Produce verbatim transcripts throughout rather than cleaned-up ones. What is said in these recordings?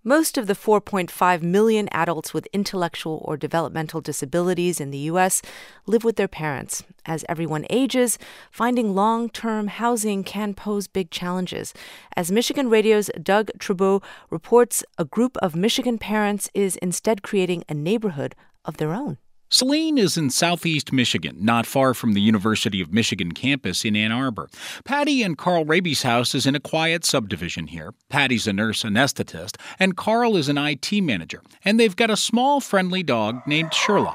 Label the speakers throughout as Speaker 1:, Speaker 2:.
Speaker 1: Most of the four point five million adults with intellectual or developmental disabilities in the U S live with their parents. As everyone ages, finding long-term housing can pose big challenges. As Michigan Radio's Doug Trudeau reports, a group of Michigan parents is instead creating a neighborhood of their own.
Speaker 2: Celine is in southeast Michigan, not far from the University of Michigan campus in Ann Arbor. Patty and Carl Raby's house is in a quiet subdivision here. Patty's a nurse anesthetist, and Carl is an I T manager. And they've got a small, friendly dog named Sherlock.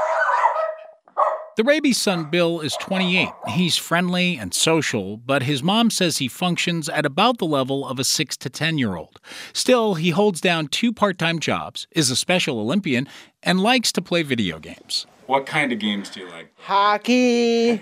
Speaker 2: The Raby's son, Bill, is twenty-eight. He's friendly and social, but his mom says he functions at about the level of a six to ten-year-old. Still, he holds down two part-time jobs, is a Special Olympian, and likes to play video games. What kind of games do you like?
Speaker 3: Hockey.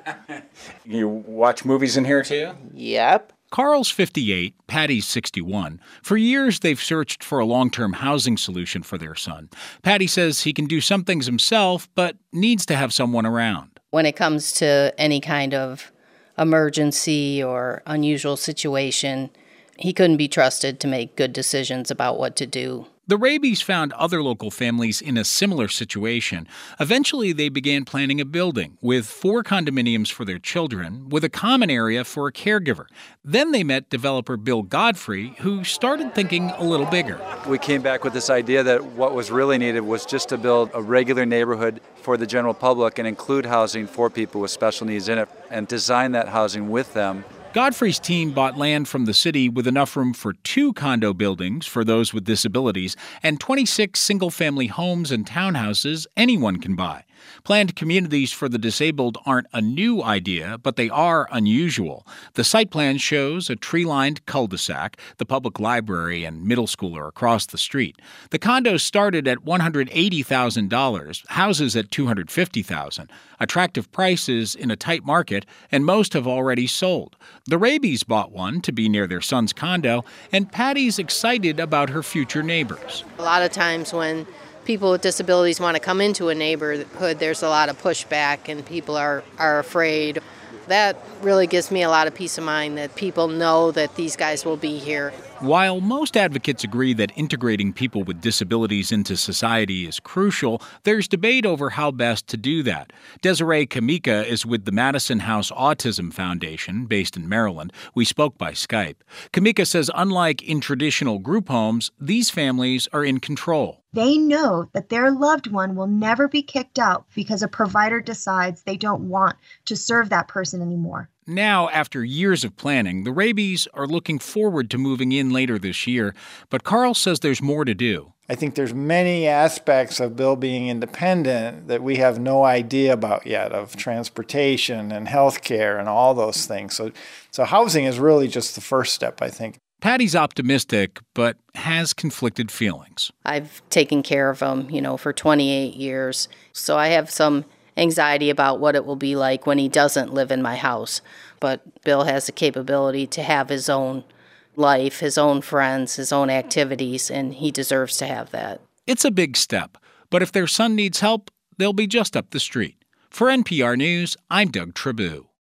Speaker 2: You watch movies in here, too?
Speaker 3: Yep.
Speaker 2: Carl's fifty-eight, Patty's sixty-one. For years, they've searched for a long-term housing solution for their son. Patty says he can do some things himself, but needs to have someone around.
Speaker 4: When it comes to any kind of emergency or unusual situation, he couldn't be trusted to make good decisions about what to do.
Speaker 2: The Raby's found other local families in a similar situation. Eventually, they began planning a building with four condominiums for their children, with a common area for a caregiver. Then they met developer Bill Godfrey, who started thinking a little bigger.
Speaker 5: We came back with this idea that what was really needed was just to build a regular neighborhood for the general public and include housing for people with special needs in it and design that housing with them.
Speaker 2: Godfrey's team bought land from the city with enough room for two condo buildings for those with disabilities and twenty-six single-family homes and townhouses anyone can buy. Planned communities for the disabled aren't a new idea, but they are unusual. The site plan shows a tree-lined cul-de-sac, the public library, and middle school are across the street. The condos started at one hundred eighty thousand dollars, houses at two hundred fifty thousand dollars. Attractive prices in a tight market, and most have already sold. The Raby's bought one to be near their son's condo, and Patty's excited about her future neighbors.
Speaker 4: A lot of times when people with disabilities want to come into a neighborhood, there's a lot of pushback and people are, are afraid. That really gives me a lot of peace of mind that people know that these guys will be here.
Speaker 2: While most advocates agree that integrating people with disabilities into society is crucial, there's debate over how best to do that. Desiree Kamika is with the Madison House Autism Foundation, based in Maryland. We spoke by Skype. Kamika says unlike in traditional group homes, these families are in control.
Speaker 6: They know that their loved one will never be kicked out because a provider decides they don't want to serve that person anymore.
Speaker 2: Now, after years of planning, the Raby's are looking forward to moving in later this year, but Carl says there's more to do.
Speaker 7: I think there's many aspects of Bill being independent that we have no idea about yet, of transportation and healthcare and all those things. So, so housing is really just the first step, I think.
Speaker 2: Patty's optimistic, but has conflicted feelings.
Speaker 4: I've taken care of him, you know, for twenty-eight years, so I have some anxiety about what it will be like when he doesn't live in my house. But Bill has the capability to have his own life, his own friends, his own activities, and he deserves to have that.
Speaker 2: It's a big step, but if their son needs help, they'll be just up the street. For N P R News, I'm Doug Trudeau.